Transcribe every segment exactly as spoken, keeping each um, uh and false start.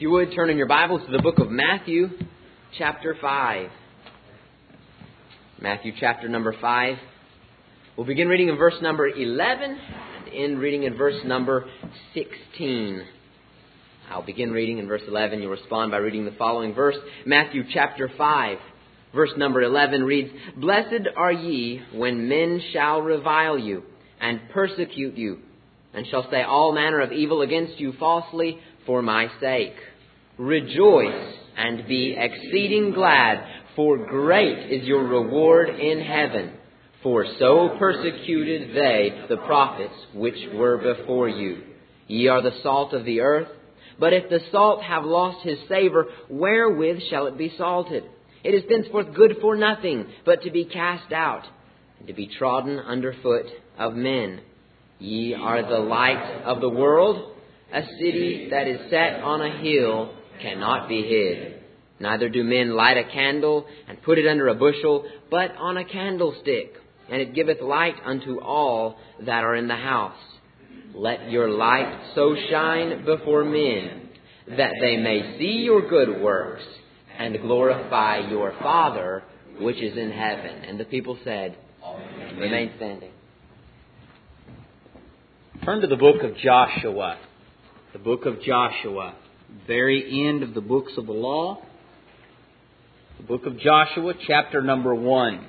you would, turn in your Bibles to the book of Matthew, chapter five. Matthew chapter number five. We'll begin reading in verse number eleven and end reading in verse number sixteen. I'll begin reading in verse eleven. You'll respond by reading the following verse. Matthew chapter five, verse number eleven reads, "Blessed are ye when men shall revile you and persecute you, and shall say all manner of evil against you falsely for my sake. Rejoice and be exceeding glad, for great is your reward in heaven. For so persecuted they the prophets which were before you. Ye are the salt of the earth. But if the salt have lost his savour, wherewith shall it be salted? It is thenceforth good for nothing, but to be cast out, and to be trodden under foot of men. Ye are the light of the world. A city that is set on a hill cannot be hid. Neither do men light a candle and put it under a bushel, but on a candlestick, and it giveth light unto all that are in the house. Let your light so shine before men, that they may see your good works, and glorify your Father which is in heaven." And the people said, Amen. Remain standing. Turn to the book of Joshua. The book of Joshua. Very end of the books of the law. The book of Joshua, chapter number one.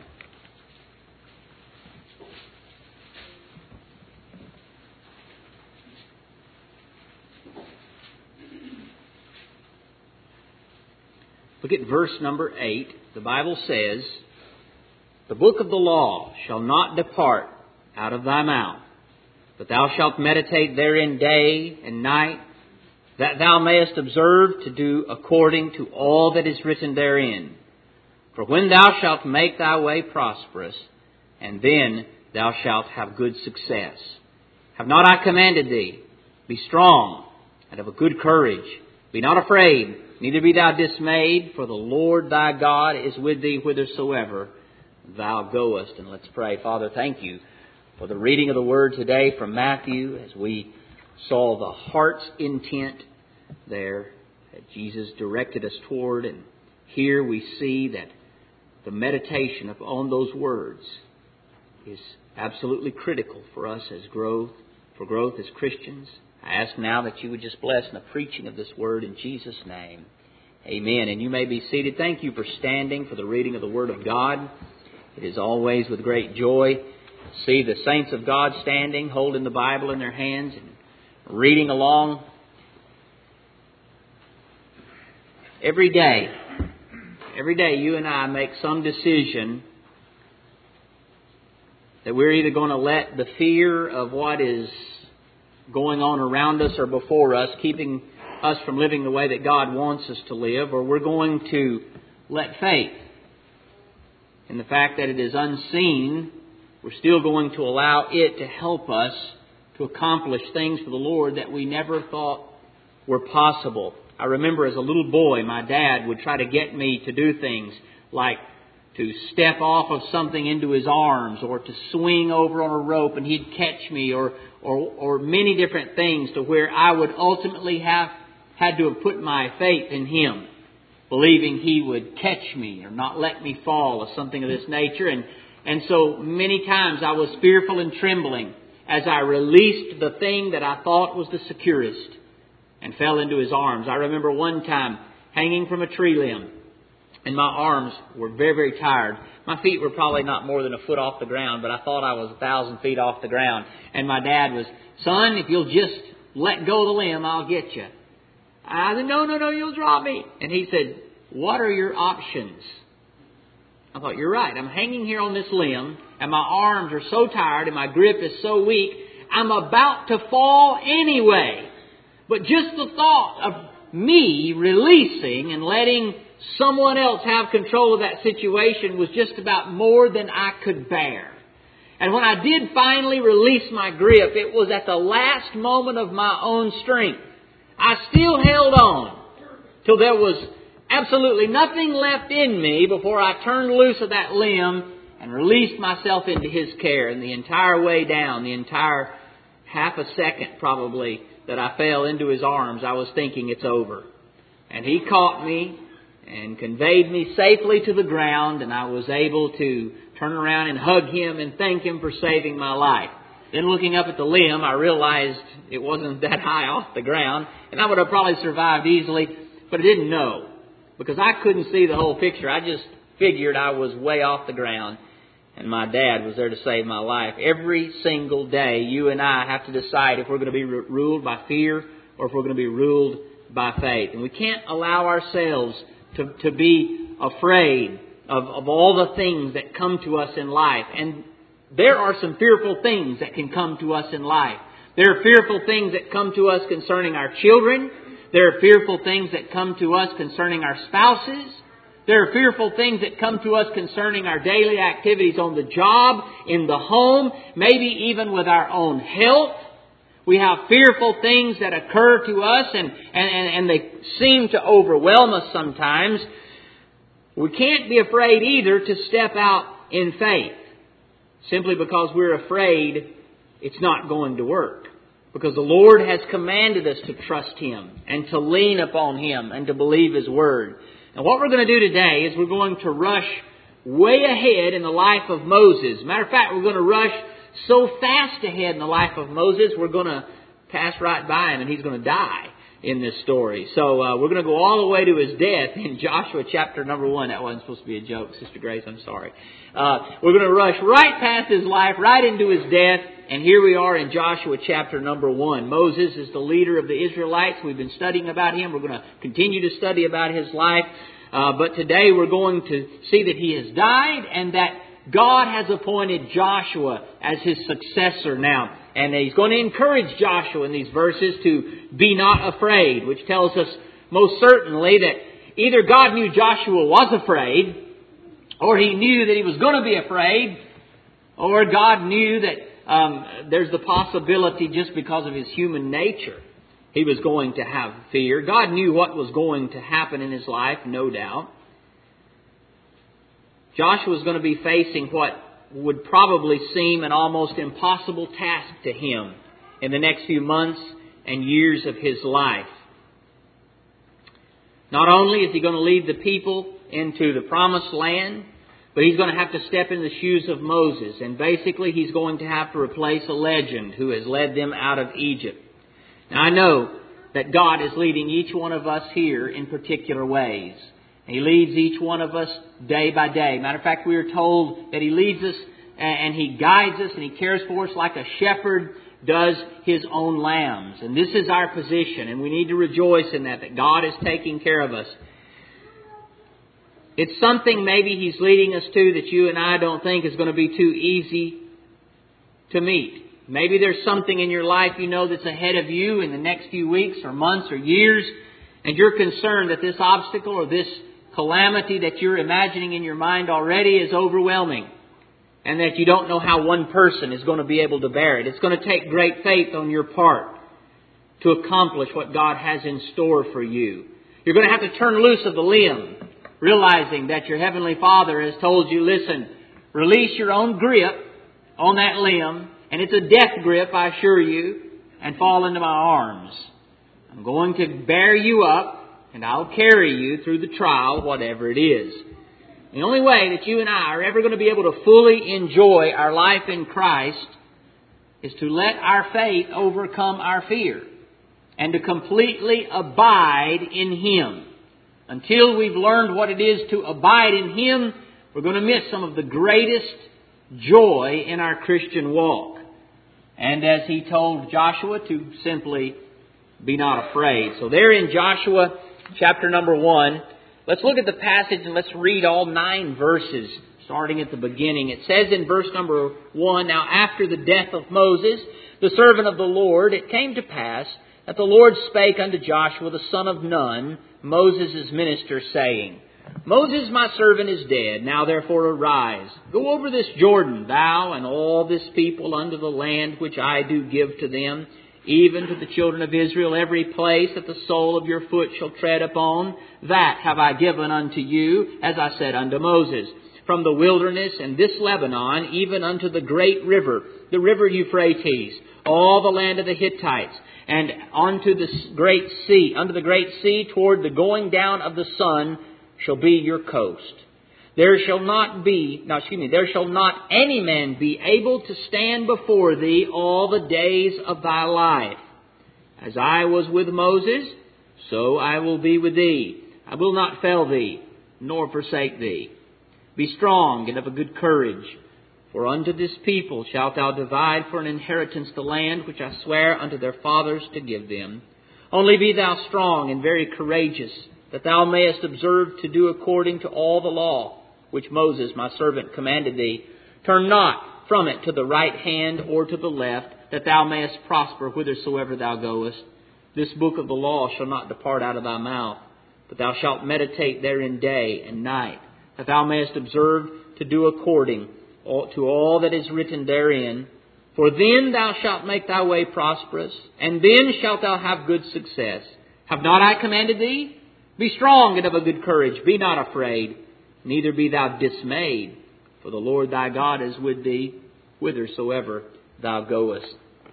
Look at verse number eight. The Bible says, "The book of the law shall not depart out of thy mouth, but thou shalt meditate therein day and night, that thou mayest observe to do according to all that is written therein. For when thou shalt make thy way prosperous, and then thou shalt have good success. Have not I commanded thee? Be strong and of a good courage. Be not afraid, neither be thou dismayed, for the Lord thy God is with thee whithersoever thou goest." And let's pray. Father, thank you for the reading of the Word today from Matthew, as we saw the heart's intent there that Jesus directed us toward. And here we see that the meditation upon those words is absolutely critical for us as growth, for growth as Christians. I ask now that you would just bless the preaching of this Word in Jesus' name. Amen. And you may be seated. Thank you for standing for the reading of the Word of God. It is always with great joy see the saints of God standing, holding the Bible in their hands and reading along. Every day, every day you and I make some decision that we're either going to let the fear of what is going on around us or before us, keeping us from living the way that God wants us to live, or we're going to let faith in the fact that it is unseen. We're still going to allow it to help us to accomplish things for the Lord that we never thought were possible. I remember as a little boy, my dad would try to get me to do things like to step off of something into his arms, or to swing over on a rope and he'd catch me, or or, or many different things, to where I would ultimately have had to have put my faith in him, believing he would catch me or not let me fall, or something of this nature. And And so many times I was fearful and trembling as I released the thing that I thought was the securest and fell into his arms. I remember one time hanging from a tree limb, and my arms were very, very tired. My feet were probably not more than a foot off the ground, but I thought I was a thousand feet off the ground. And my dad was, "Son, if you'll just let go of the limb, I'll get you." I said, "No, no, no, you'll drop me." And he said, "What are your options?" I thought, you're right. I'm hanging here on this limb, and my arms are so tired, and my grip is so weak, I'm about to fall anyway. But just the thought of me releasing and letting someone else have control of that situation was just about more than I could bear. And when I did finally release my grip, it was at the last moment of my own strength. I still held on till there was absolutely nothing left in me before I turned loose of that limb and released myself into His care. And the entire way down, the entire half a second probably that I fell into His arms, I was thinking it's over. And He caught me and conveyed me safely to the ground, and I was able to turn around and hug Him and thank Him for saving my life. Then looking up at the limb, I realized it wasn't that high off the ground, and I would have probably survived easily, but I didn't know, because I couldn't see the whole picture. I just figured I was way off the ground, and my dad was there to save my life. Every single day, you and I have to decide if we're going to be ruled by fear or if we're going to be ruled by faith. And we can't allow ourselves to, to be afraid of, of all the things that come to us in life. And there are some fearful things that can come to us in life. There are fearful things that come to us concerning our children. There are fearful things that come to us concerning our spouses. There are fearful things that come to us concerning our daily activities on the job, in the home, maybe even with our own health. We have fearful things that occur to us and, and, and, and they seem to overwhelm us sometimes. We can't be afraid either to step out in faith, simply because we're afraid it's not going to work. Because the Lord has commanded us to trust Him and to lean upon Him and to believe His Word. And what we're going to do today is we're going to rush way ahead in the life of Moses. Matter of fact, we're going to rush so fast ahead in the life of Moses, we're going to pass right by him and he's going to die in this story. So uh, we're going to go all the way to his death in Joshua chapter number one. That wasn't supposed to be a joke, Sister Grace, I'm sorry. Uh, we're going to rush right past his life, right into his death. And here we are in Joshua chapter number one. Moses is the leader of the Israelites. We've been studying about him. We're going to continue to study about his life. Uh, but today we're going to see that he has died and that God has appointed Joshua as his successor now. And He's going to encourage Joshua in these verses to be not afraid, which tells us most certainly that either God knew Joshua was afraid, or He knew that he was going to be afraid, or God knew that um, there's the possibility just because of his human nature he was going to have fear. God knew what was going to happen in his life, no doubt. Joshua is going to be facing what would probably seem an almost impossible task to him in the next few months and years of his life. Not only is he going to lead the people into the promised land, but he's going to have to step in the shoes of Moses. And basically he's going to have to replace a legend who has led them out of Egypt. Now I know that God is leading each one of us here in particular ways. He leads each one of us day by day. Matter of fact, we are told that He leads us and He guides us and He cares for us like a shepherd does his own lambs. And this is our position, and we need to rejoice in that, that God is taking care of us. It's something maybe He's leading us to that you and I don't think is going to be too easy to meet. Maybe there's something in your life you know that's ahead of you in the next few weeks or months or years, and you're concerned that this obstacle or this calamity that you're imagining in your mind already is overwhelming, and that you don't know how one person is going to be able to bear it. It's going to take great faith on your part to accomplish what God has in store for you. You're going to have to turn loose of the limb, realizing that your Heavenly Father has told you, listen, release your own grip on that limb, and it's a death grip, I assure you, and fall into my arms. I'm going to bear you up, and I'll carry you through the trial, whatever it is. The only way that you and I are ever going to be able to fully enjoy our life in Christ is to let our faith overcome our fear and to completely abide in Him. Until we've learned what it is to abide in Him, we're going to miss some of the greatest joy in our Christian walk. And as He told Joshua to simply be not afraid. So there in Joshua chapter number one, let's look at the passage and let's read all nine verses starting at the beginning. It says in verse number one, Now after the death of Moses, the servant of the Lord, it came to pass that the Lord spake unto Joshua the son of Nun, Moses' minister, saying, Moses my servant is dead. Now therefore arise, go over this Jordan, thou and all this people unto the land which I do give to them, even to the children of Israel, every place that the sole of your foot shall tread upon, that have I given unto you, as I said unto Moses, from the wilderness and this Lebanon, even unto the great river, the river Euphrates, all the land of the Hittites, And unto the great sea, unto the great sea, toward the going down of the sun, shall be your coast. There shall not be, no, excuse me, there shall not any man be able to stand before thee all the days of thy life. As I was with Moses, so I will be with thee. I will not fail thee, nor forsake thee. Be strong and of a good courage. For unto this people shalt thou divide for an inheritance the land which I swear unto their fathers to give them. Only be thou strong and very courageous, that thou mayest observe to do according to all the law which Moses my servant commanded thee. Turn not from it to the right hand or to the left, that thou mayest prosper whithersoever thou goest. This book of the law shall not depart out of thy mouth, but thou shalt meditate therein day and night, that thou mayest observe to do according to all that is written therein. For then thou shalt make thy way prosperous, and then shalt thou have good success. Have not I commanded thee? Be strong and of a good courage. Be not afraid, neither be thou dismayed. For the Lord thy God is with thee, whithersoever thou goest.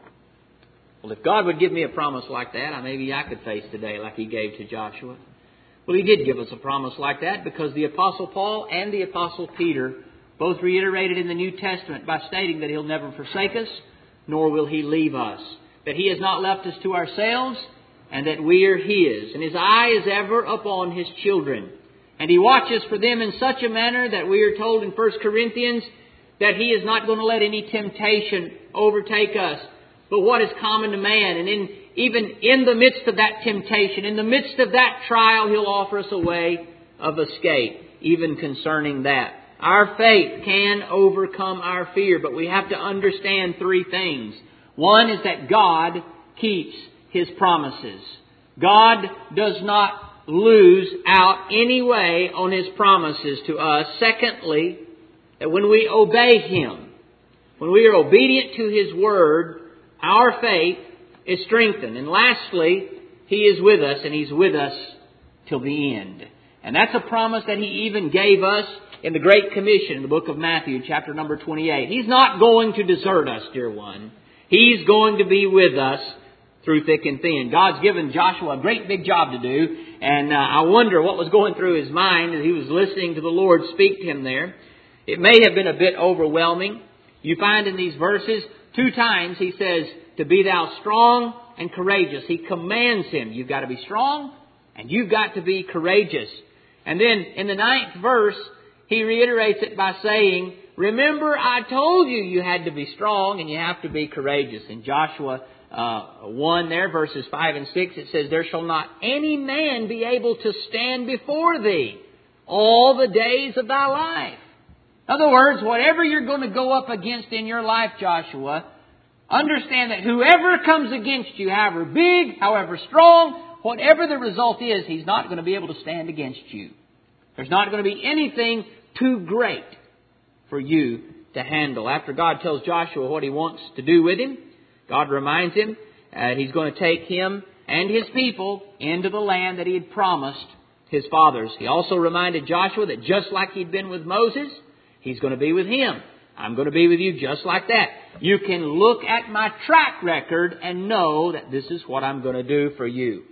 Well, if God would give me a promise like that, maybe I could face today like He gave to Joshua. Well, He did give us a promise like that, because the Apostle Paul and the Apostle Peter both reiterated in the New Testament by stating that He'll never forsake us, nor will He leave us. That He has not left us to ourselves, and that we are His. And His eye is ever upon His children. And He watches for them in such a manner that we are told in First Corinthians that He is not going to let any temptation overtake us, but what is common to man. And in, even in the midst of that temptation, in the midst of that trial, He'll offer us a way of escape, even concerning that. Our faith can overcome our fear, but we have to understand three things. One is that God keeps His promises. God does not lose out any way on His promises to us. Secondly, that when we obey Him, when we are obedient to His Word, our faith is strengthened. And lastly, He is with us, and He's with us till the end. And that's a promise that He even gave us in the Great Commission in the book of Matthew, chapter number twenty-eight. He's not going to desert us, dear one. He's going to be with us through thick and thin. God's given Joshua a great big job to do. And uh, I wonder what was going through his mind as he was listening to the Lord speak to him there. It may have been a bit overwhelming. You find in these verses, two times He says, to be thou strong and courageous. He commands him. You've got to be strong and you've got to be courageous. And then in the ninth verse, He reiterates it by saying, remember, I told you you had to be strong and you have to be courageous. In Joshua uh, one there, verses five and six, it says, there shall not any man be able to stand before thee all the days of thy life. In other words, whatever you're going to go up against in your life, Joshua, understand that whoever comes against you, however big, however strong, whatever the result is, he's not going to be able to stand against you. There's not going to be anything too great for you to handle. After God tells Joshua what He wants to do with him, God reminds him that He's going to take him and his people into the land that He had promised his fathers. He also reminded Joshua that just like He'd been with Moses, He's going to be with him. I'm going to be with you just like that. You can look at my track record and know that this is what I'm going to do for you.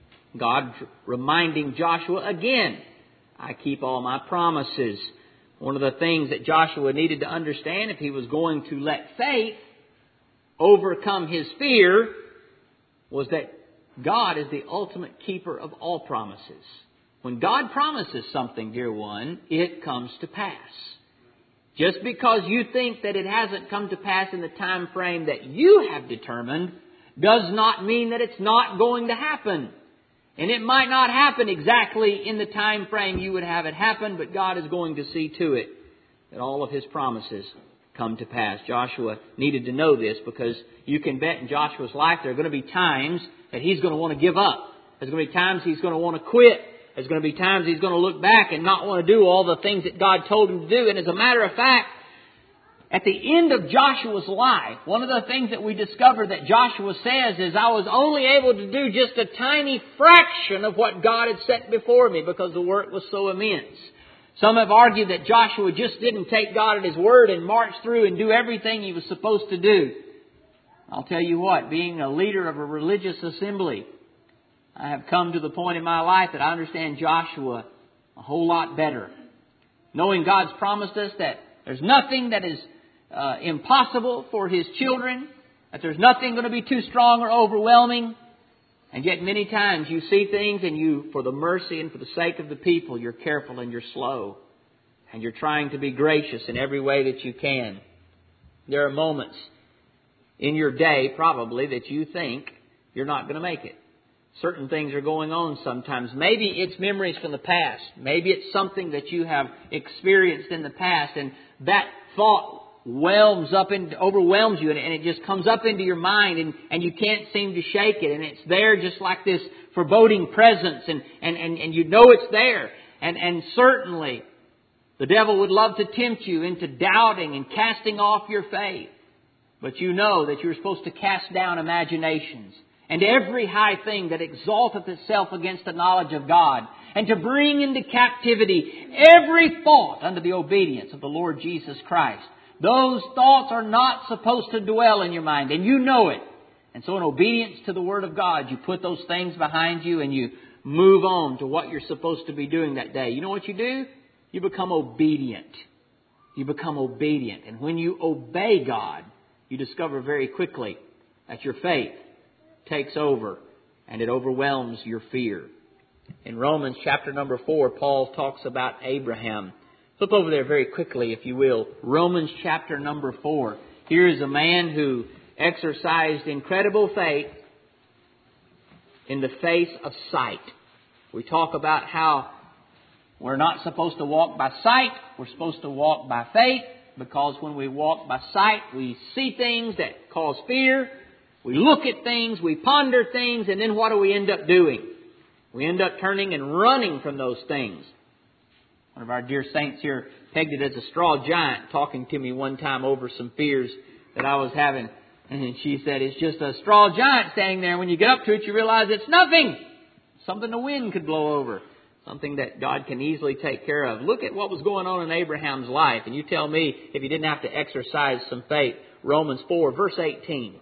God reminding Joshua again, I keep all my promises. One of the things that Joshua needed to understand if he was going to let faith overcome his fear was that God is the ultimate keeper of all promises. When God promises something, dear one, it comes to pass. Just because you think that it hasn't come to pass in the time frame that you have determined does not mean that it's not going to happen. And it might not happen exactly in the time frame you would have it happen, but God is going to see to it that all of His promises come to pass. Joshua needed to know this, because you can bet in Joshua's life there are going to be times that he's going to want to give up. There's going to be times he's going to want to quit. There's going to be times he's going to look back and not want to do all the things that God told him to do. And as a matter of fact, at the end of Joshua's life, one of the things that we discover that Joshua says is, I was only able to do just a tiny fraction of what God had set before me because the work was so immense. Some have argued that Joshua just didn't take God at His word and march through and do everything he was supposed to do. I'll tell you what, being a leader of a religious assembly, I have come to the point in my life that I understand Joshua a whole lot better. Knowing God's promised us that there's nothing that is uh, impossible for His children, that there's nothing going to be too strong or overwhelming. And yet many times you see things and you, for the mercy and for the sake of the people, you're careful and you're slow. And you're trying to be gracious in every way that you can. There are moments in your day, probably, that you think you're not going to make it. Certain things are going on sometimes. Maybe it's memories from the past. Maybe it's something that you have experienced in the past, and that thought whelms up and overwhelms you, and it just comes up into your mind, and, and you can't seem to shake it. And it's there just like this foreboding presence, and, and, and, and you know it's there. And, and certainly the devil would love to tempt you into doubting and casting off your faith. But you know that you're supposed to cast down imaginations and every high thing that exalteth itself against the knowledge of God, and to bring into captivity every thought unto the obedience of the Lord Jesus Christ. Those thoughts are not supposed to dwell in your mind, and you know it. And so in obedience to the Word of God, you put those things behind you and you move on to what you're supposed to be doing that day. You know what you do? You become obedient. You become obedient. And when you obey God, you discover very quickly that your faith takes over and it overwhelms your fear. In Romans chapter number four, Paul talks about Abraham. Flip over there very quickly, if you will. Romans chapter number four. Here is a man who exercised incredible faith in the face of sight. We talk about how we're not supposed to walk by sight. We're supposed to walk by faith, because when we walk by sight, we see things that cause fear. We look at things, we ponder things, and then what do we end up doing? We end up turning and running from those things. One of our dear saints here pegged it as a straw giant, talking to me one time over some fears that I was having. And she said, it's just a straw giant standing there. When you get up to it, you realize it's nothing. Something the wind could blow over. Something that God can easily take care of. Look at what was going on in Abraham's life, and you tell me if he didn't have to exercise some faith. Romans four, verse eighteen.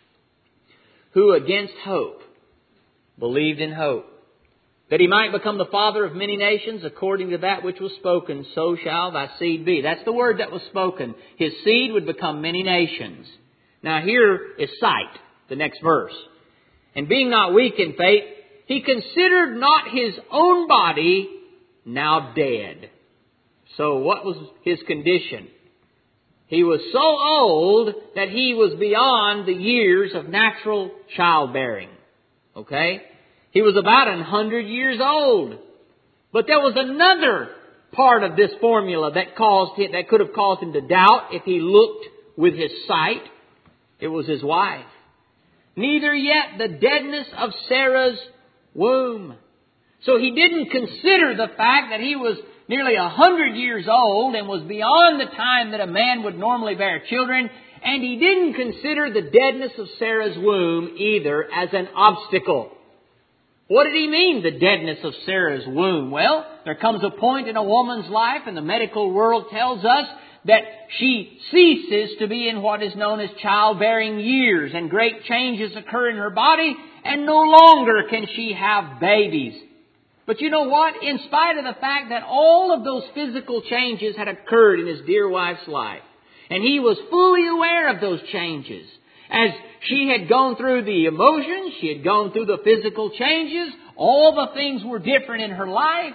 Who against hope believed in hope, that he might become the father of many nations, according to that which was spoken, so shall thy seed be. That's the word that was spoken. His seed would become many nations. Now here is sight, the next verse. And being not weak in faith, he considered not his own body now dead. So what was his condition? He was so old that he was beyond the years of natural childbearing. Okay? He was about a hundred years old. But there was another part of this formula that caused him, that could have caused him to doubt if he looked with his sight. It was his wife. Neither yet the deadness of Sarah's womb. So he didn't consider the fact that he was nearly a hundred years old and was beyond the time that a man would normally bear children. And he didn't consider the deadness of Sarah's womb either as an obstacle. What did he mean, the deadness of Sarah's womb? Well, there comes a point in a woman's life, and the medical world tells us that she ceases to be in what is known as childbearing years, and great changes occur in her body, and no longer can she have babies. But you know what? In spite of the fact that all of those physical changes had occurred in his dear wife's life, and he was fully aware of those changes, as she had gone through the emotions, she had gone through the physical changes, all the things were different in her life,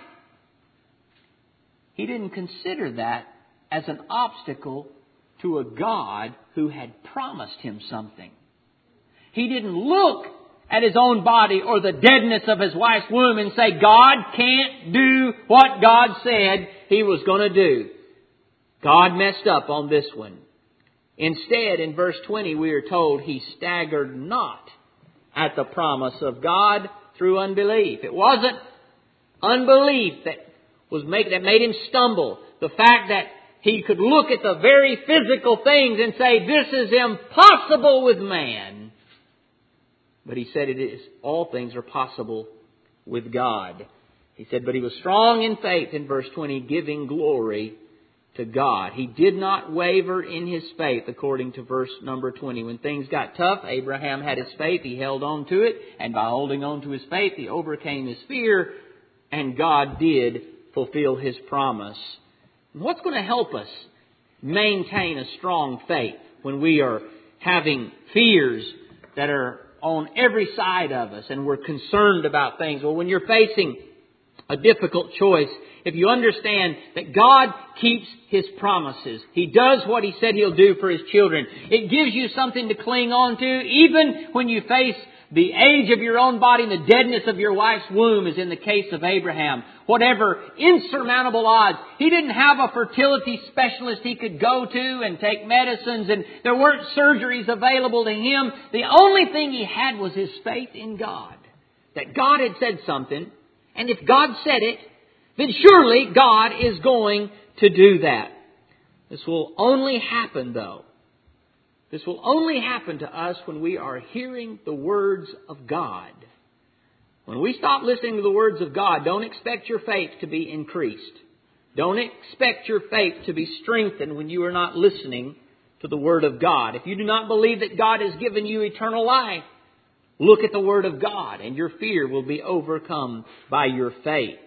he didn't consider that as an obstacle to a God who had promised him something. He didn't look at his own body or the deadness of his wife's womb and say, God can't do what God said he was going to do. God messed up on this one. Instead, in verse twenty, we are told he staggered not at the promise of God through unbelief. It wasn't unbelief that was make, that made him stumble. The fact that he could look at the very physical things and say, this is impossible with man. But he said it is, all things are possible with God. He said, but he was strong in faith in verse twenty, giving glory to God. He did not waver in his faith, according to verse number twenty. When things got tough, Abraham had his faith. He held on to it. And by holding on to his faith, he overcame his fear. And God did fulfill his promise. What's going to help us maintain a strong faith when we are having fears that are on every side of us and we're concerned about things? Well, when you're facing a difficult choice, if you understand that God keeps His promises, He does what He said He'll do for His children, it gives you something to cling on to, even when you face the age of your own body and the deadness of your wife's womb, as in the case of Abraham. Whatever insurmountable odds. He didn't have a fertility specialist he could go to and take medicines, and there weren't surgeries available to him. The only thing he had was his faith in God. That God had said something, and if God said it, then surely God is going to do that. This will only happen, though. This will only happen to us when we are hearing the words of God. When we stop listening to the words of God, don't expect your faith to be increased. Don't expect your faith to be strengthened when you are not listening to the Word of God. If you do not believe that God has given you eternal life, look at the Word of God, and your fear will be overcome by your faith.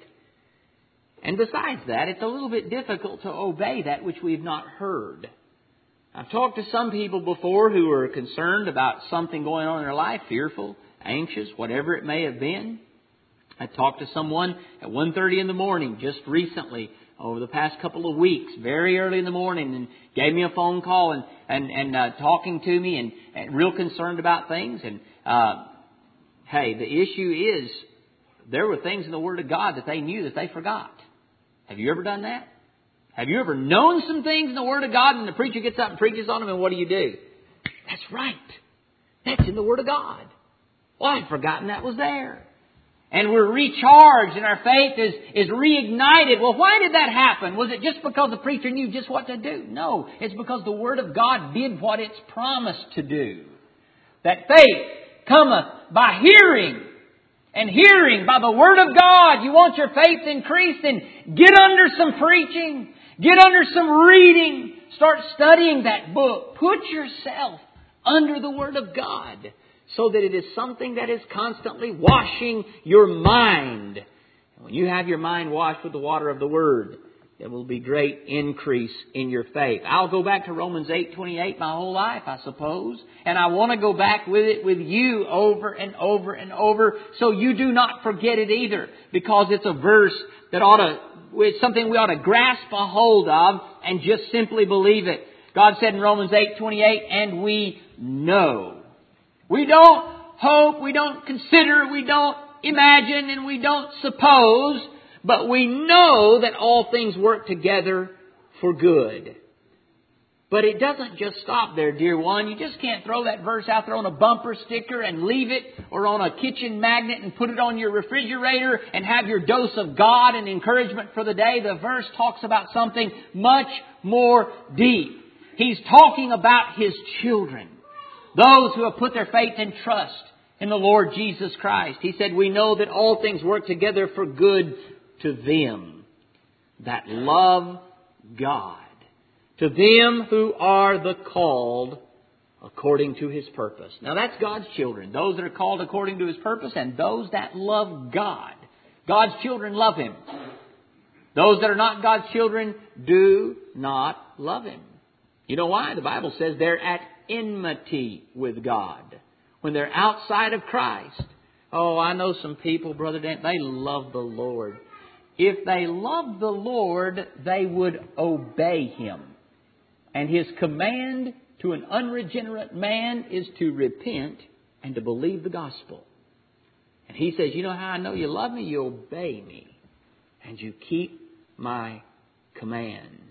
And besides that, it's a little bit difficult to obey that which we've not heard. I've talked to some people before who are concerned about something going on in their life, fearful, anxious, whatever it may have been. I talked to someone at one thirty in the morning just recently, over the past couple of weeks, very early in the morning, and gave me a phone call and and, and uh, talking to me and, and real concerned about things. And uh, hey, the issue is there were things in the Word of God that they knew that they forgot. Have you ever done that? Have you ever known some things in the Word of God and the preacher gets up and preaches on them, and what do you do? That's right. That's in the Word of God. Well, I'd forgotten that was there. And we're recharged and our faith is, is reignited. Well, why did that happen? Was it just because the preacher knew just what to do? No, it's because the Word of God did what it's promised to do. That faith cometh by hearing, and hearing by the Word of God. You want your faith increased? And get under some preaching. Get under some reading. Start studying that book. Put yourself under the Word of God so that it is something that is constantly washing your mind. And when you have your mind washed with the water of the Word, there will be great increase in your faith. I'll go back to Romans eight twenty-eight my whole life, I suppose. And I want to go back with it with you over and over and over so you do not forget it either. Because it's a verse that ought to, it's something we ought to grasp a hold of and just simply believe it. God said in Romans eight twenty-eight, and we know. We don't hope, we don't consider, we don't imagine, and we don't suppose, but we know that all things work together for good. But it doesn't just stop there, dear one. You just can't throw that verse out there on a bumper sticker and leave it, or on a kitchen magnet and put it on your refrigerator and have your dose of God and encouragement for the day. The verse talks about something much more deep. He's talking about His children. Those who have put their faith and trust in the Lord Jesus Christ. He said, we know that all things work together for good to them that love God. To them who are the called according to His purpose. Now that's God's children. Those that are called according to His purpose and those that love God. God's children love Him. Those that are not God's children do not love Him. You know why? The Bible says they're at enmity with God. When they're outside of Christ. Oh, I know some people, Brother Dan, they love the Lord. If they loved the Lord, they would obey Him. And His command to an unregenerate man is to repent and to believe the gospel. And He says, you know how I know you love me? You obey me. And you keep my commands.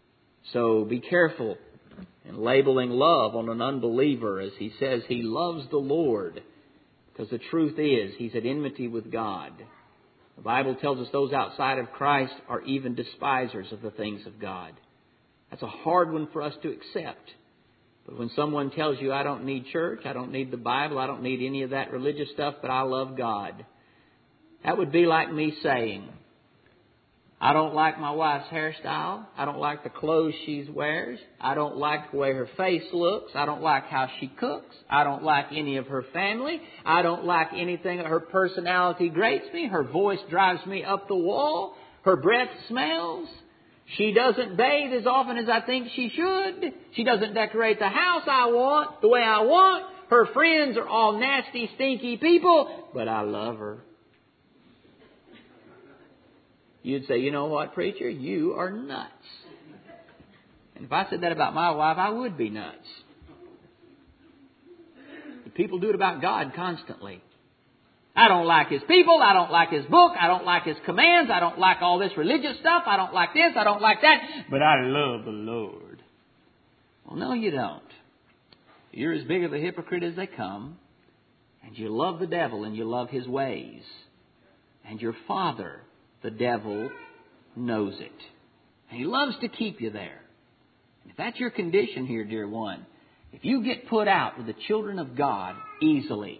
So be careful in labeling love on an unbeliever, as he says he loves the Lord. Because the truth is, he's at enmity with God. The Bible tells us those outside of Christ are even despisers of the things of God. That's a hard one for us to accept. But when someone tells you, I don't need church, I don't need the Bible, I don't need any of that religious stuff, but I love God. That would be like me saying, I don't like my wife's hairstyle. I don't like the clothes she wears. I don't like the way her face looks. I don't like how she cooks. I don't like any of her family. I don't like anything. Her personality grates me. Her voice drives me up the wall. Her breath smells. She doesn't bathe as often as I think she should. She doesn't decorate the house I want the way I want. Her friends are all nasty, stinky people, but I love her. You'd say, you know what, preacher? You are nuts. And if I said that about my wife, I would be nuts. But people do it about God constantly. I don't like His people. I don't like His book. I don't like His commands. I don't like all this religious stuff. I don't like this. I don't like that. But I love the Lord. Well, no, you don't. You're as big of a hypocrite as they come. And you love the devil and you love his ways. And your father, the devil, knows it. And he loves to keep you there. And if that's your condition here, dear one, if you get put out with the children of God easily,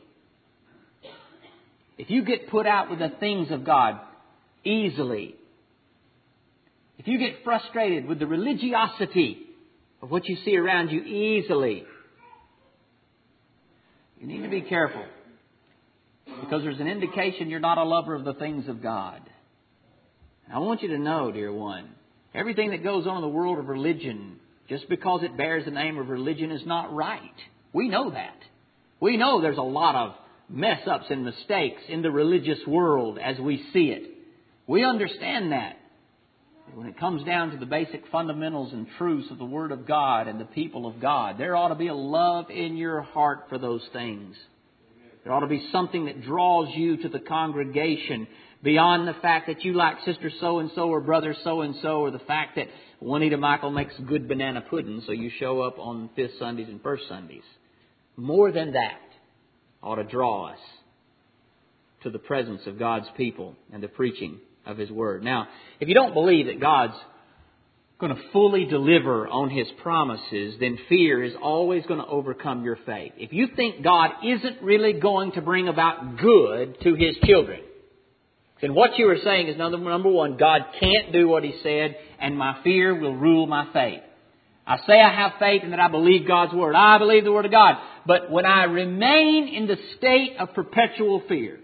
if you get put out with the things of God easily, if you get frustrated with the religiosity of what you see around you easily, you need to be careful. Because there's an indication you're not a lover of the things of God. I want you to know, dear one, everything that goes on in the world of religion, just because it bears the name of religion, is not right. We know that. We know there's a lot of mess-ups and mistakes in the religious world as we see it. We understand that. But when it comes down to the basic fundamentals and truths of the Word of God and the people of God, there ought to be a love in your heart for those things. There ought to be something that draws you to the congregation beyond the fact that you like Sister so-and-so or Brother so-and-so, or the fact that Juanita Michael makes good banana pudding, so you show up on fifth Sundays and first Sundays. More than that ought to draw us to the presence of God's people and the preaching of His Word. Now, if you don't believe that God's going to fully deliver on His promises, then fear is always going to overcome your faith. If you think God isn't really going to bring about good to His children, then what you are saying is, number one, God can't do what He said, and my fear will rule my faith. I say I have faith and that I believe God's Word. I believe the Word of God. But when I remain in the state of perpetual fear,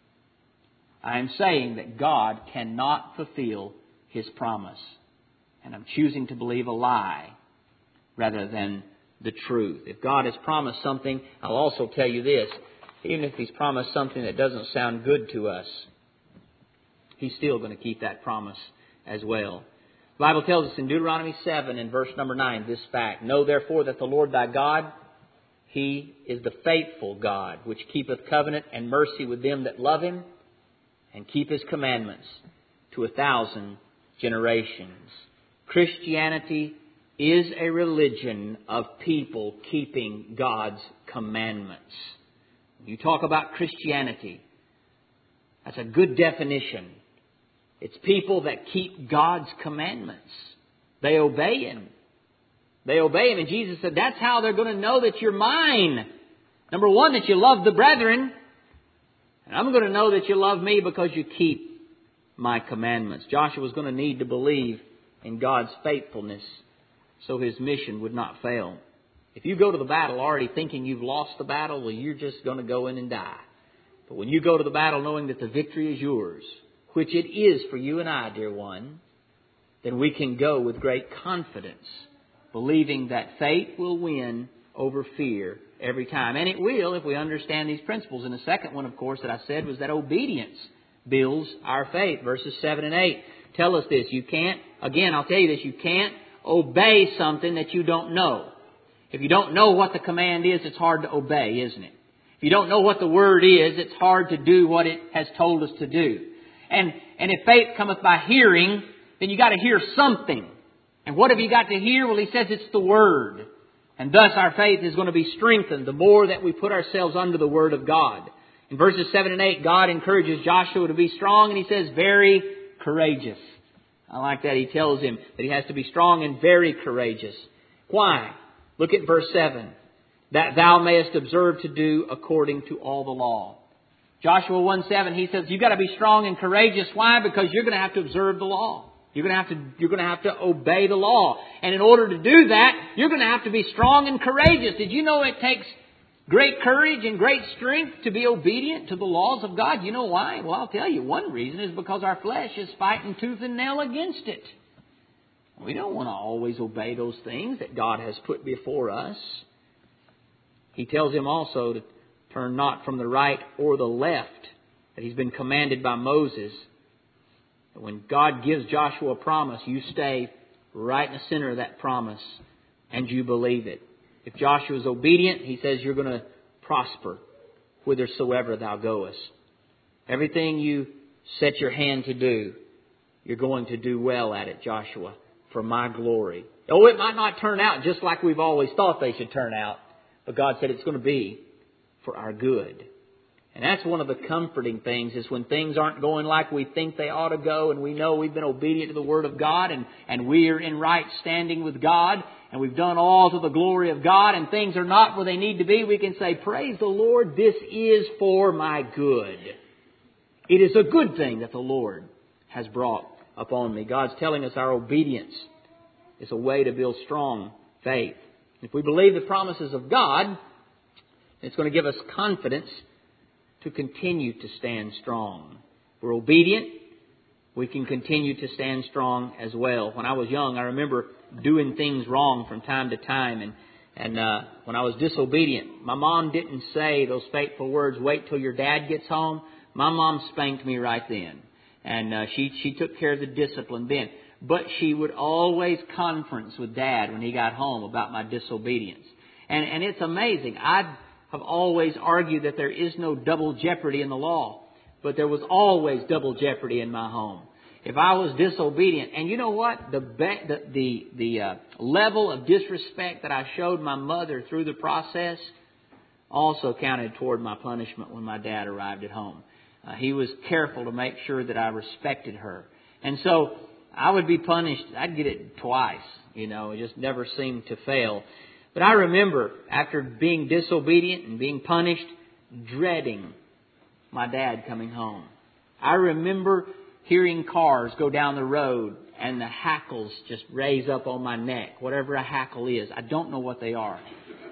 I am saying that God cannot fulfill His promise. And I'm choosing to believe a lie rather than the truth. If God has promised something, I'll also tell you this. Even if He's promised something that doesn't sound good to us, He's still going to keep that promise as well. The Bible tells us in Deuteronomy seven and verse number nine this fact. Know therefore that the Lord thy God, He is the faithful God, which keepeth covenant and mercy with them that love Him and keep His commandments to a thousand generations. Christianity is a religion of people keeping God's commandments. You talk about Christianity, that's a good definition. It's people that keep God's commandments. They obey Him. They obey Him. And Jesus said that's how they're going to know that you're mine. Number one, that you love the brethren. And I'm going to know that you love me because you keep my commandments. Joshua was going to need to believe in God's faithfulness so his mission would not fail. If you go to the battle already thinking you've lost the battle, well, you're just going to go in and die. But when you go to the battle knowing that the victory is yours, which it is for you and I, dear one, then we can go with great confidence, believing that faith will win over fear every time. And it will if we understand these principles. And the second one, of course, that I said was that obedience builds our faith. Verses seven and eight tell us this. You can't, again, I'll tell you this, you can't obey something that you don't know. If you don't know what the command is, it's hard to obey, isn't it? If you don't know what the word is, it's hard to do what it has told us to do. And and if faith cometh by hearing, then you got to hear something. And what have you got to hear? Well, he says it's the Word. And thus our faith is going to be strengthened the more that we put ourselves under the Word of God. In verses seven and eight, God encourages Joshua to be strong, and He says very courageous. I like that. He tells him that he has to be strong and very courageous. Why? Look at verse seven. That thou mayest observe to do according to all the law. Joshua one seven, he says, you've got to be strong and courageous. Why? Because you're going to have to observe the law. You're going to have to, you're going to have to obey the law. And in order to do that, you're going to have to be strong and courageous. Did you know it takes great courage and great strength to be obedient to the laws of God? You know why? Well, I'll tell you. One reason is because our flesh is fighting tooth and nail against it. We don't want to always obey those things that God has put before us. He tells him also to turn not from the right or the left, that he's been commanded by Moses. When God gives Joshua a promise, you stay right in the center of that promise and you believe it. If Joshua is obedient, he says you're going to prosper whithersoever thou goest. Everything you set your hand to do, you're going to do well at it, Joshua, for my glory. Oh, it might not turn out just like we've always thought they should turn out, but God said it's going to be for our good. And that's one of the comforting things, is when things aren't going like we think they ought to go, and we know we've been obedient to the Word of God, and, and we are in right standing with God, and we've done all to the glory of God, and things are not where they need to be, we can say, praise the Lord, this is for my good. It is a good thing that the Lord has brought upon me. God's telling us our obedience is a way to build strong faith. If we believe the promises of God, it's going to give us confidence to continue to stand strong. If we're obedient, we can continue to stand strong as well. When I was young, I remember doing things wrong from time to time. And, and uh, when I was disobedient, my mom didn't say those fateful words, wait till your dad gets home. My mom spanked me right then. And uh, she, she took care of the discipline then. But she would always conference with Dad when he got home about my disobedience. And, and it's amazing. I have always argued that there is no double jeopardy in the law. But there was always double jeopardy in my home. If I was disobedient, and you know what? The be- the the, the uh, level of disrespect that I showed my mother through the process also counted toward my punishment when my dad arrived at home. Uh, he was careful to make sure that I respected her. And so I would be punished. I'd get it twice. You know, it just never seemed to fail. But I remember, after being disobedient and being punished, dreading my dad coming home. I remember hearing cars go down the road and the hackles just raise up on my neck. Whatever a hackle is. I don't know what they are.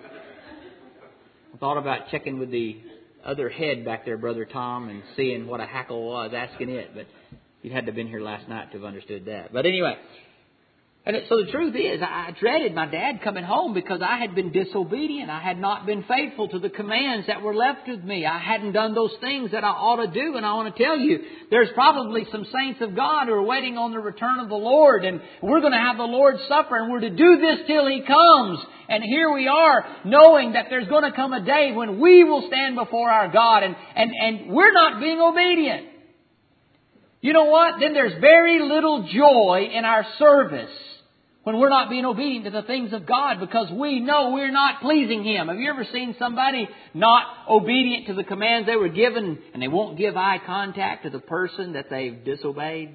I thought about checking with the other head back there, Brother Tom, and seeing what a hackle was, asking it. But you had to have been here last night to have understood that. But anyway, and it, so the truth is, I dreaded my dad coming home because I had been disobedient. I had not been faithful to the commands that were left with me. I hadn't done those things that I ought to do. And I want to tell you, there's probably some saints of God who are waiting on the return of the Lord. And we're going to have the Lord's Supper, and we're to do this till He comes. And here we are, knowing that there's going to come a day when we will stand before our God, and, and, and we're not being obedient. You know what? Then there's very little joy in our service when we're not being obedient to the things of God, because we know we're not pleasing Him. Have you ever seen somebody not obedient to the commands they were given, and they won't give eye contact to the person that they've disobeyed?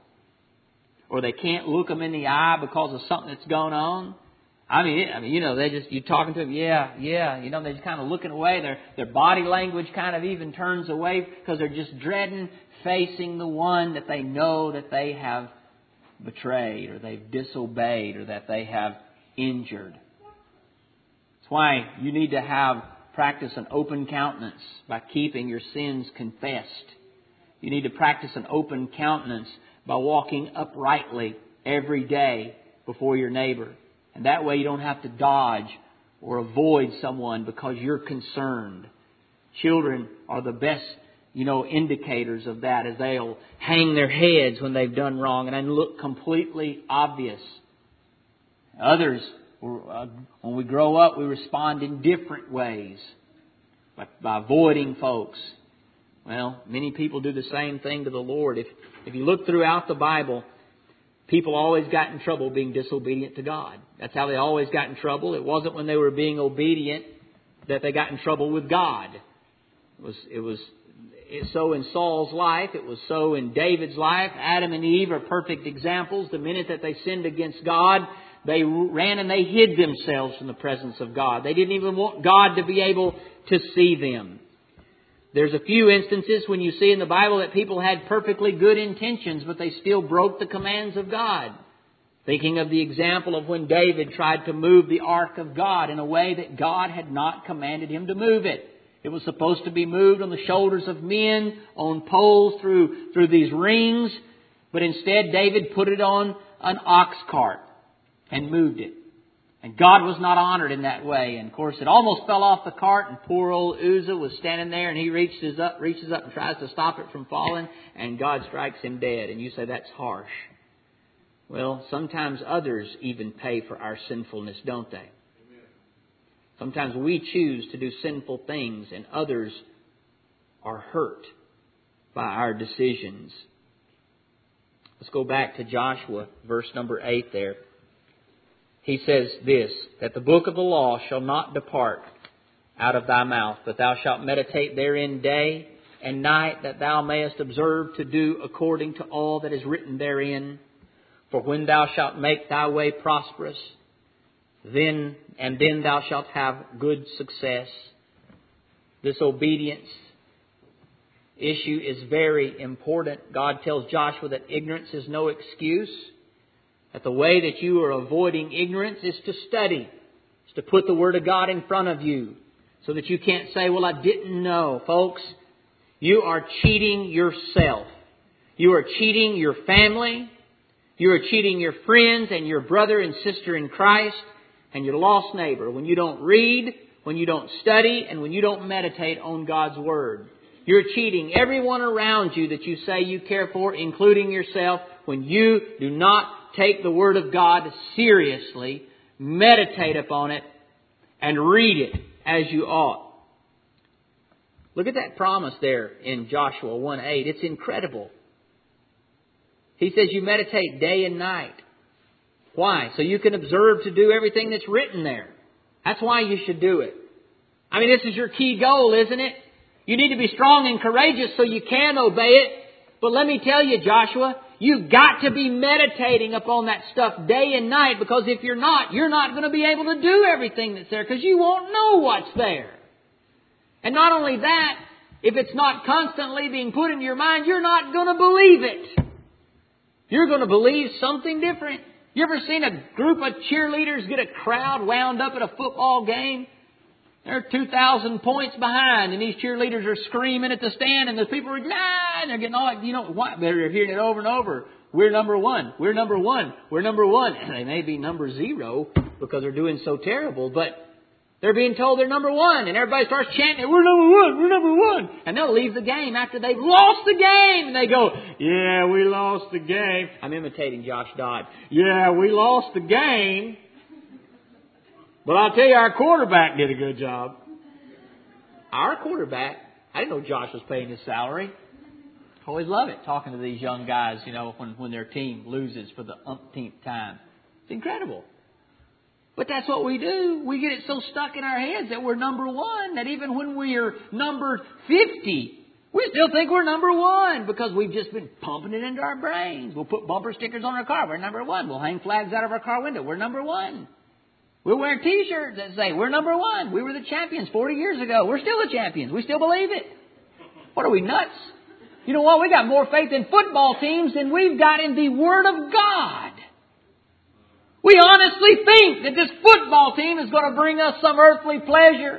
Or they can't look them in the eye because of something that's going on? I mean, I mean, you know, they just, you're talking to them, yeah, yeah, you know, they're just kind of looking away. Their, their body language kind of even turns away because they're just dreading facing the one that they know that they have betrayed, or they've disobeyed, or that they have injured. That's why you need to have practice an open countenance by keeping your sins confessed. You need to practice an open countenance by walking uprightly every day before your neighbor. And that way you don't have to dodge or avoid someone because you're concerned. Children are the best, you know, indicators of that, as they'll hang their heads when they've done wrong and then look completely obvious. Others, when we grow up, we respond in different ways, like by avoiding folks. Well, many people do the same thing to the Lord. If if you look throughout the Bible, people always got in trouble being disobedient to God. That's how they always got in trouble. It wasn't when they were being obedient that they got in trouble with God. It was, it was so in Saul's life. It was so in David's life. Adam and Eve are perfect examples. The minute that they sinned against God, they ran and they hid themselves from the presence of God. They didn't even want God to be able to see them. There's a few instances when you see in the Bible that people had perfectly good intentions, but they still broke the commands of God. Thinking of the example of when David tried to move the ark of God in a way that God had not commanded him to move it. It was supposed to be moved on the shoulders of men, on poles through, through these rings. But instead David put it on an ox cart and moved it. And God was not honored in that way. And of course it almost fell off the cart, and poor old Uzzah was standing there, and he reaches up, reaches up and tries to stop it from falling, and God strikes him dead. And you say, that's harsh. Well, sometimes others even pay for our sinfulness, don't they? Sometimes we choose to do sinful things and others are hurt by our decisions. Let's go back to Joshua, verse number eight there. He says this, that the book of the law shall not depart out of thy mouth, but thou shalt meditate therein day and night, that thou mayest observe to do according to all that is written therein. For when thou shalt make thy way prosperous, then and then thou shalt have good success. This obedience issue is very important. God tells Joshua that ignorance is no excuse. That the way that you are avoiding ignorance is to study. It's to put the Word of God in front of you. So that you can't say, well, I didn't know. Folks, you are cheating yourself. You are cheating your family. You are cheating your friends and your brother and sister in Christ and your lost neighbor when you don't read, when you don't study, and when you don't meditate on God's Word. You're cheating everyone around you that you say you care for, including yourself, when you do not take the Word of God seriously, meditate upon it, and read it as you ought. Look at that promise there in Joshua one eight. It's incredible. He says you meditate day and night. Why? So you can observe to do everything that's written there. That's why you should do it. I mean, this is your key goal, isn't it? You need to be strong and courageous so you can obey it. But let me tell you, Joshua, you've got to be meditating upon that stuff day and night, because if you're not, you're not going to be able to do everything that's there, because you won't know what's there. And not only that, if it's not constantly being put into your mind, you're not going to believe it. You're going to believe something different. You ever seen a group of cheerleaders get a crowd wound up at a football game? They're two thousand points behind, and these cheerleaders are screaming at the stand, and the people are, nah, and they're getting all, you know, what? They're hearing it over and over. We're number one. We're number one. We're number one. And they may be number zero because they're doing so terrible, but they're being told they're number one, and everybody starts chanting, we're number one, we're number one. And they'll leave the game after they've lost the game. And they go, yeah, we lost the game. I'm imitating Josh Dodd. Yeah, we lost the game. But I'll tell you, our quarterback did a good job. Our quarterback, I didn't know Josh was paying his salary. I always love it, talking to these young guys, you know, when, when their team loses for the umpteenth time. It's incredible. But that's what we do. We get it so stuck in our heads that we're number one, that even when we are number fifty, we still think we're number one, because we've just been pumping it into our brains. We'll put bumper stickers on our car. We're number one. We'll hang flags out of our car window. We're number one. We'll wear T-shirts that say, we're number one. We were the champions forty years ago. We're still the champions. We still believe it. What are we, nuts? You know what? We got more faith in football teams than we've got in the Word of God. We honestly think that this football team is going to bring us some earthly pleasure,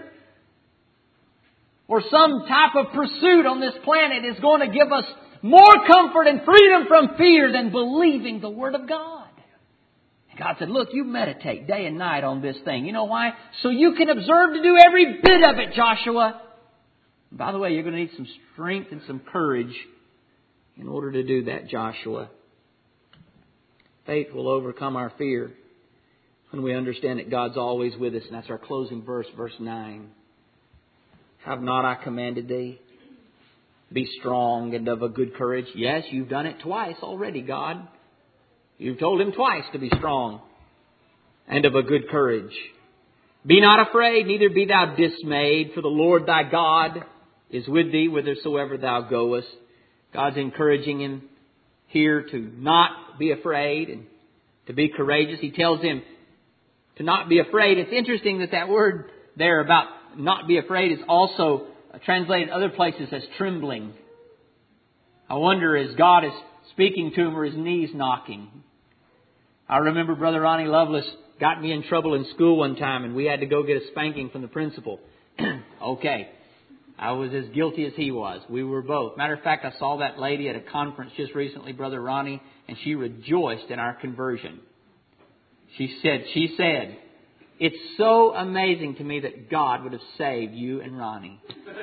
or some type of pursuit on this planet is going to give us more comfort and freedom from fear than believing the Word of God. God said, look, you meditate day and night on this thing. You know why? So you can observe to do every bit of it, Joshua. And by the way, you're going to need some strength and some courage in order to do that, Joshua. Faith will overcome our fear when we understand that God's always with us. And that's our closing verse, verse nine. Have not I commanded thee? Be strong and of a good courage. Yes, you've done it twice already, God. You've told him twice to be strong and of a good courage. Be not afraid, neither be thou dismayed, for the Lord thy God is with thee whithersoever thou goest. God's encouraging him here to not be afraid and to be courageous. He tells him to not be afraid. It's interesting that that word there about not be afraid is also translated other places as trembling. I wonder, as God is speaking to him, or his knees knocking. I remember Brother Ronnie Lovelace got me in trouble in school one time, and we had to go get a spanking from the principal. Okay. I was as guilty as he was. We were both. Matter of fact, I saw that lady at a conference just recently, Brother Ronnie, and she rejoiced in our conversion. She said, she said, "It's so amazing to me that God would have saved you and Ronnie."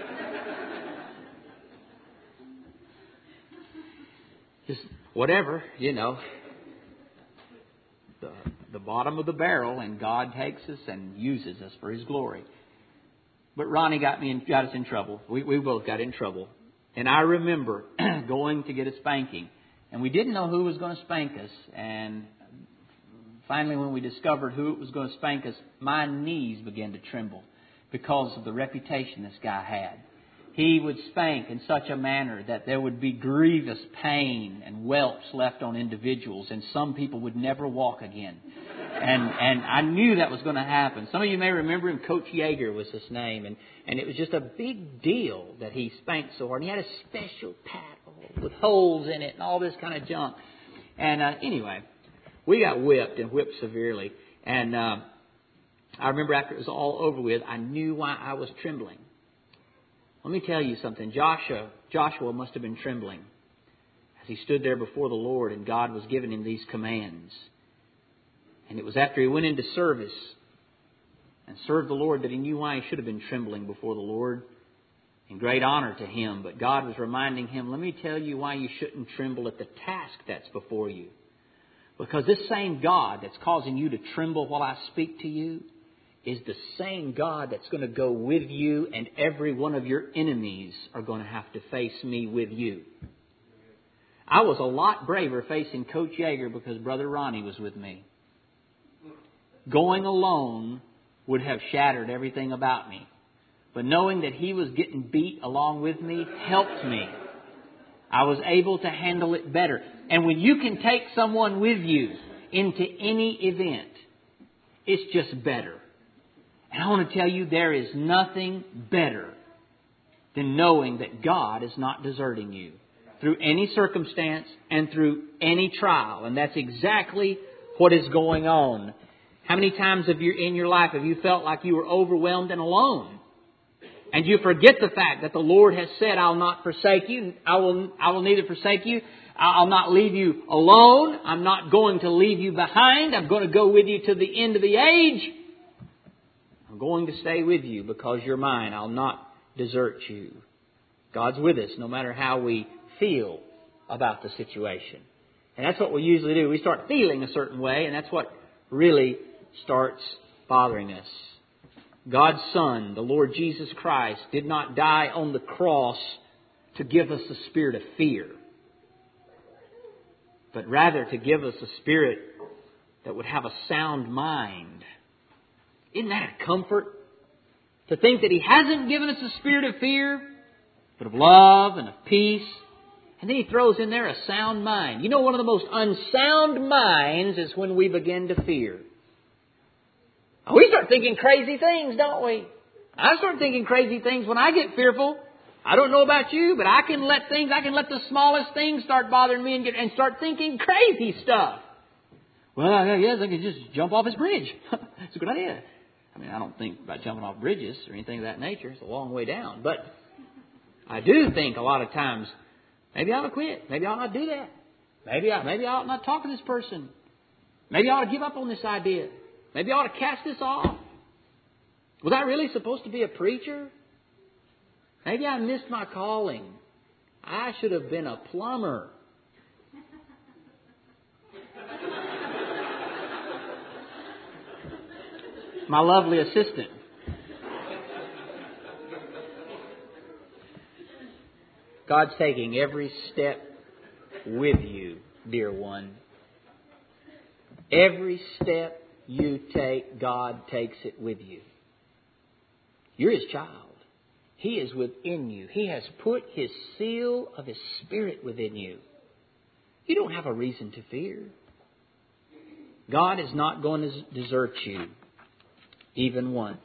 Just whatever, you know. The, the bottom of the barrel, and God takes us and uses us for His glory. But Ronnie got me in, got us in trouble. We, we both got in trouble. And I remember going to get a spanking. And we didn't know who was going to spank us. And finally, when we discovered who it was going to spank us, my knees began to tremble because of the reputation this guy had. He would spank in such a manner that there would be grievous pain and welts left on individuals, and some people would never walk again. And and I knew that was going to happen. Some of you may remember him. Coach Yeager was his name. And, and it was just a big deal that he spanked so hard. And he had a special paddle with holes in it and all this kind of junk. And uh, anyway, we got whipped and whipped severely. And uh, I remember after it was all over with, I knew why I was trembling. Let me tell you something. Joshua, Joshua must have been trembling as he stood there before the Lord and God was giving him these commands. And it was after he went into service and served the Lord that he knew why he should have been trembling before the Lord, in great honor to Him. But God was reminding him, let me tell you why you shouldn't tremble at the task that's before you. Because this same God that's causing you to tremble while I speak to you is the same God that's going to go with you, and every one of your enemies are going to have to face me with you. I was a lot braver facing Coach Yeager because Brother Ronnie was with me. Going alone would have shattered everything about me. But knowing that he was getting beat along with me helped me. I was able to handle it better. And when you can take someone with you into any event, it's just better. And I want to tell you, there is nothing better than knowing that God is not deserting you through any circumstance and through any trial. And that's exactly what is going on. How many times have you in your life have you felt like you were overwhelmed and alone? And you forget the fact that the Lord has said, I'll not forsake you. I will, I will neither forsake you. I'll not leave you alone. I'm not going to leave you behind. I'm going to go with you to the end of the age. I'm going to stay with you because you're mine. I'll not desert you. God's with us no matter how we feel about the situation. And that's what we usually do. We start feeling a certain way, and that's what really starts bothering us. God's Son, the Lord Jesus Christ, did not die on the cross to give us a spirit of fear, but rather to give us a spirit that would have a sound mind. Isn't that a comfort? To think that He hasn't given us a spirit of fear, but of love and of peace. And then He throws in there a sound mind. You know, one of the most unsound minds is when we begin to fear. We start thinking crazy things, don't we? I start thinking crazy things when I get fearful. I don't know about you, but I can let things, I can let the smallest things start bothering me and get and start thinking crazy stuff. Well, I guess I could just jump off this bridge. It's a good idea. I mean, I don't think about jumping off bridges or anything of that nature. It's a long way down. But I do think a lot of times, maybe I ought to quit. Maybe I ought not do that. Maybe I, maybe I ought not talk to this person. Maybe I ought to give up on this idea. Maybe I ought to cast this off. Was I really supposed to be a preacher? Maybe I missed my calling. I should have been a plumber. My lovely assistant. God's taking every step with you, dear one. Every step you take, God takes it with you. You're His child. He is within you. He has put His seal of His Spirit within you. You don't have a reason to fear. God is not going to desert you even once.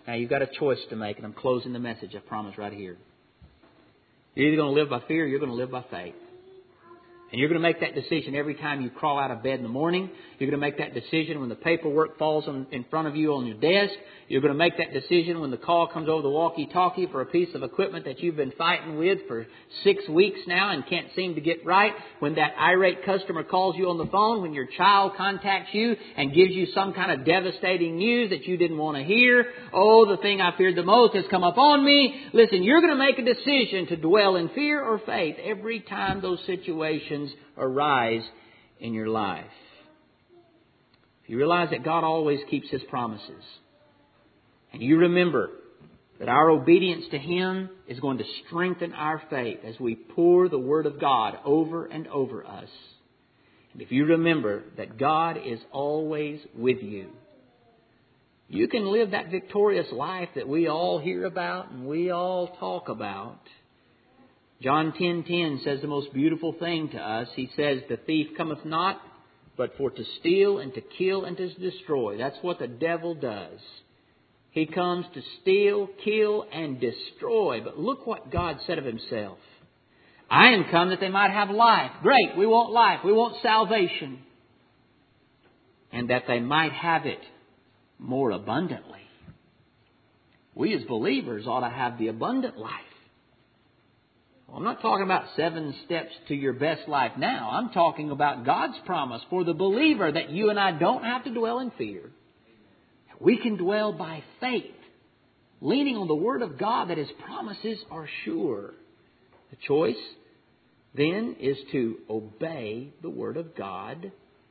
Now you've got a choice to make, and I'm closing the message, I promise, right here. You're either going to live by fear or you're going to live by faith. And you're going to make that decision every time you crawl out of bed in the morning. You're going to make that decision when the paperwork falls on, in front of you on your desk. You're going to make that decision when the call comes over the walkie-talkie for a piece of equipment that you've been fighting with for six weeks now and can't seem to get right. When that irate customer calls you on the phone. When your child contacts you and gives you some kind of devastating news that you didn't want to hear. Oh, the thing I feared the most has come upon me. Listen, you're going to make a decision to dwell in fear or faith every time those situations arise in your life. If you realize that God always keeps His promises, and you remember that our obedience to Him is going to strengthen our faith as we pour the Word of God over and over us, and if you remember that God is always with you, you can live that victorious life that we all hear about and we all talk about. John ten ten says the most beautiful thing to us. He says, the thief cometh not, but for to steal and to kill and to destroy. That's what the devil does. He comes to steal, kill, and destroy. But look what God said of Himself. I am come that they might have life. Great, we want life. We want salvation. And that they might have it more abundantly. We as believers ought to have the abundant life. Well, I'm not talking about seven steps to your best life now. I'm talking about God's promise for the believer that you and I don't have to dwell in fear. We can dwell by faith, leaning on the Word of God that His promises are sure. The choice then is to obey the Word of God,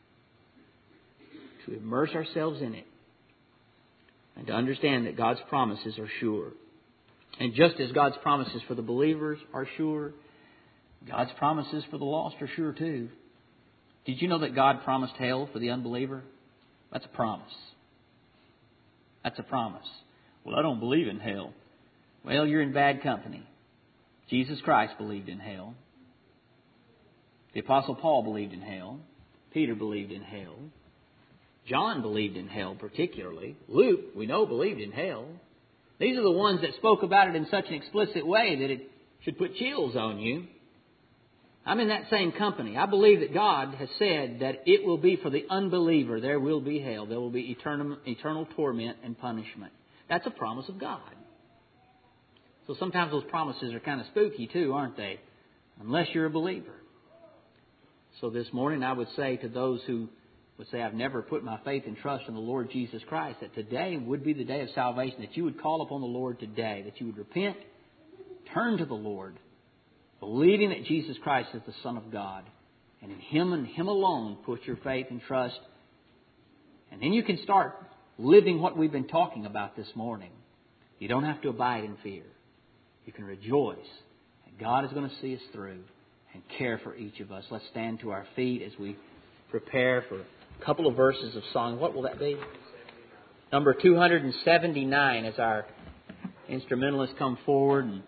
to immerse ourselves in it, and to understand that God's promises are sure. And just as God's promises for the believers are sure, God's promises for the lost are sure too. Did you know that God promised hell for the unbeliever? That's a promise. That's a promise. Well, I don't believe in hell. Well, you're in bad company. Jesus Christ believed in hell. The Apostle Paul believed in hell. Peter believed in hell. John believed in hell particularly. Luke, we know, believed in hell. These are the ones that spoke about it in such an explicit way that it should put chills on you. I'm in that same company. I believe that God has said that it will be for the unbeliever. There will be hell. There will be eternal, eternal torment and punishment. That's a promise of God. So sometimes those promises are kind of spooky too, aren't they? Unless you're a believer. So this morning I would say to those who would say, I've never put my faith and trust in the Lord Jesus Christ, that today would be the day of salvation, that you would call upon the Lord today, that you would repent, turn to the Lord, believing that Jesus Christ is the Son of God, and in Him and Him alone put your faith and trust. And then you can start living what we've been talking about this morning. You don't have to abide in fear. You can rejoice that God is going to see us through and care for each of us. Let's stand to our feet as we prepare for a couple of verses of song. What will that be? Number two seventy-nine, as our instrumentalists come forward. And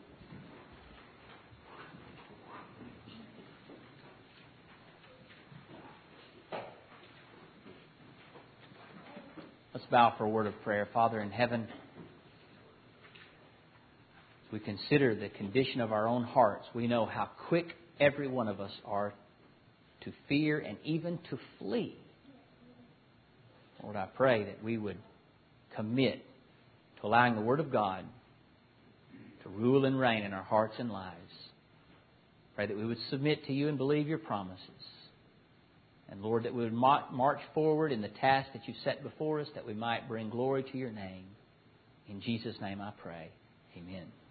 let's bow for a word of prayer. Father in heaven, as we consider the condition of our own hearts, we know how quick every one of us are to fear and even to flee. Lord, I pray that we would commit to allowing the Word of God to rule and reign in our hearts and lives. Pray that we would submit to You and believe Your promises. And Lord, that we would march forward in the task that You've set before us, that we might bring glory to Your name. In Jesus' name I pray. Amen.